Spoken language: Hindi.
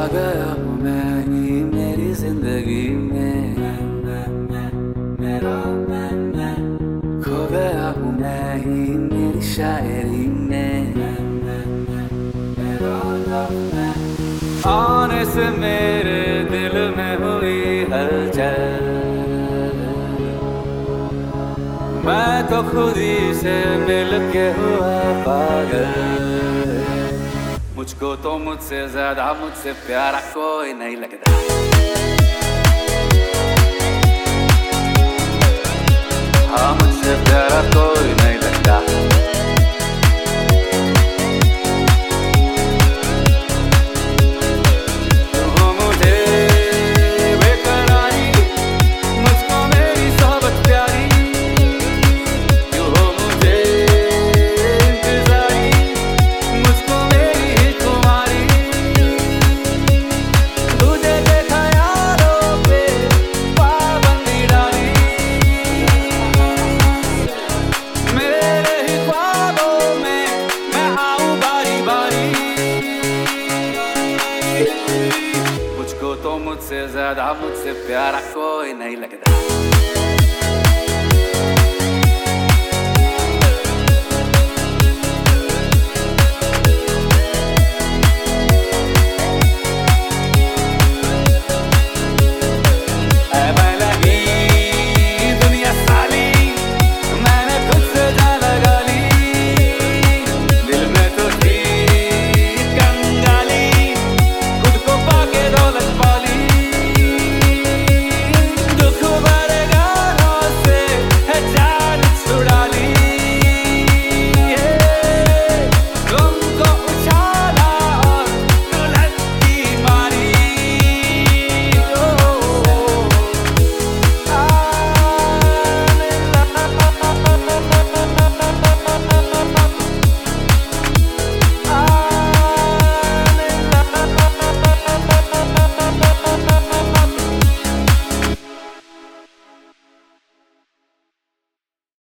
गया हूँ मैं ही मेरी जिंदगी में, खो गया हूँ मैं ही मेरी शायरी में। आने से मेरे दिल में हुई हलचल, मैं तो खुद ही से मिल के हुआ पागल। मुझको तो मुझसे ज्यादा मुझसे प्यारा कोई नहीं लगता। हाँ, मुझसे प्यारा कोई नहीं लगता। मुझको तो मुझसे ज्यादा मुझसे प्यारा कोई नहीं लगता।